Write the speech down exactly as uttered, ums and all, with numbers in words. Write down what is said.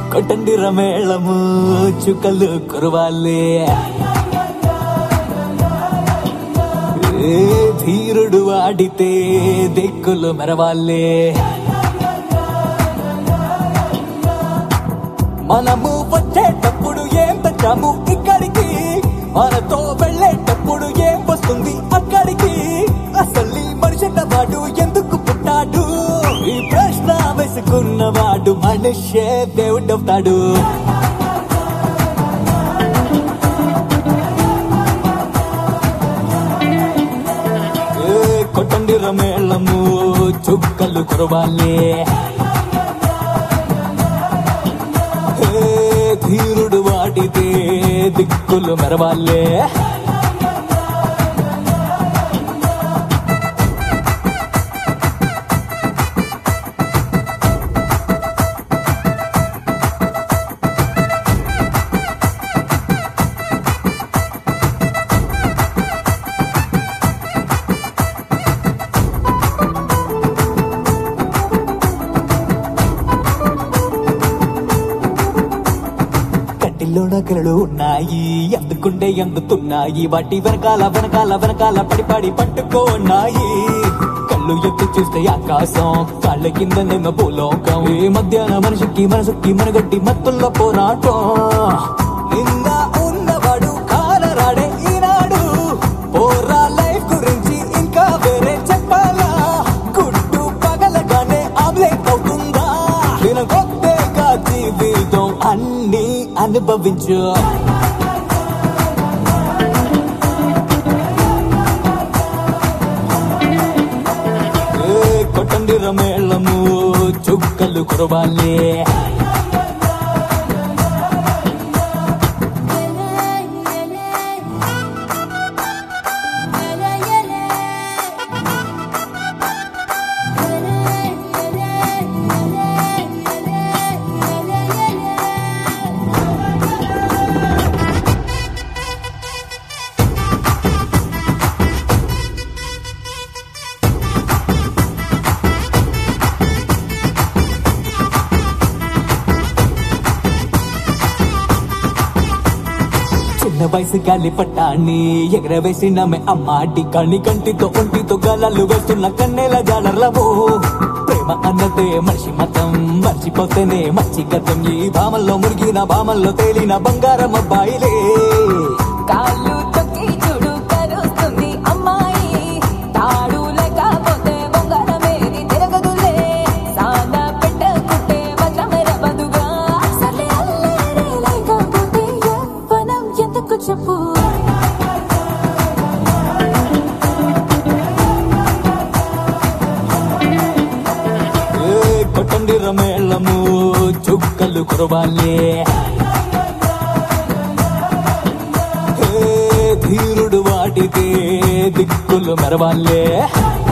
కొట్టండి రమేళము చుక్కలు కురవాలి ధీరుడు వాడితే దిక్కులు మెరవాలి మనము వచ్చేటప్పుడు ఏం తెచ్చాము ఇక్కడికి మనతో వెళ్ళేటప్పుడు ఏం వస్తుంది అక్కడికి అసలు మనిషి వాడు ఎందుకు పుట్టాడు ఈ ప్రశ్న వేసుకున్నవాడు మనిషే దేవుడవుతాడు కొట్టండి రమేళము చుక్కలు కురవాలి ధీరుడు వాడితే దిక్కులు మెరవాలే కళ్ళు ఉన్నాయి అందుకుంటే అందుతున్నాయి వాటి వెనకాల వెనకాల వెనకాల పడి పడి పట్టుకోన్నాయి కళ్ళు ఎత్తి చూస్తే ఆకాశం కాళ్ళ కింద నిన్న భూలోకం ఈ మధ్యాహ్న మనిషికి మనసుకి మనగట్టి మత్తుల్లో పోరాటం నిన్న ఉన్నవాడు కాలరాడే ఈనాడు పోరా లైఫ్ గురించి ఇంకా వేరే చెప్పాలా గుడ్డు పగలగానే ఆమ్లెట్ అవుతుందా వినగొత్తేగా జీవితం అన్ని అనుభవించు కొట్టండి రమేళము చుక్కలు కురవాలి వయసు గాలి పట్టాన్ని ఎగరవేసిన అమ్మాటి కణి కంటితో ఒంటితో గాలాలు వేస్తున్న కన్నెల జాలర్లవో ప్రేమ అన్నదే మనిషి మతం మర్చిపోతేనే మంచి గతం ఈ భామల్లో మురిగిన భామల్లో తేలిన బంగారం అబ్బాయిలే కాళ్ళు తొక్కి చూడు కరుస్తుంది అమ్మాయి తాడు లేకపోతే బంగారమేది తిరగదులే సానా పెట్టకుంటే వజ్రమెరవదుగా సర్లే అల్లరే లేకపోతే యవ్వనం ఎందుకు చెప్పు కొట్టండి రమేళము చుక్కలు కురవాలి ధీరుడు వాడితే దిక్కులు మెరవాలే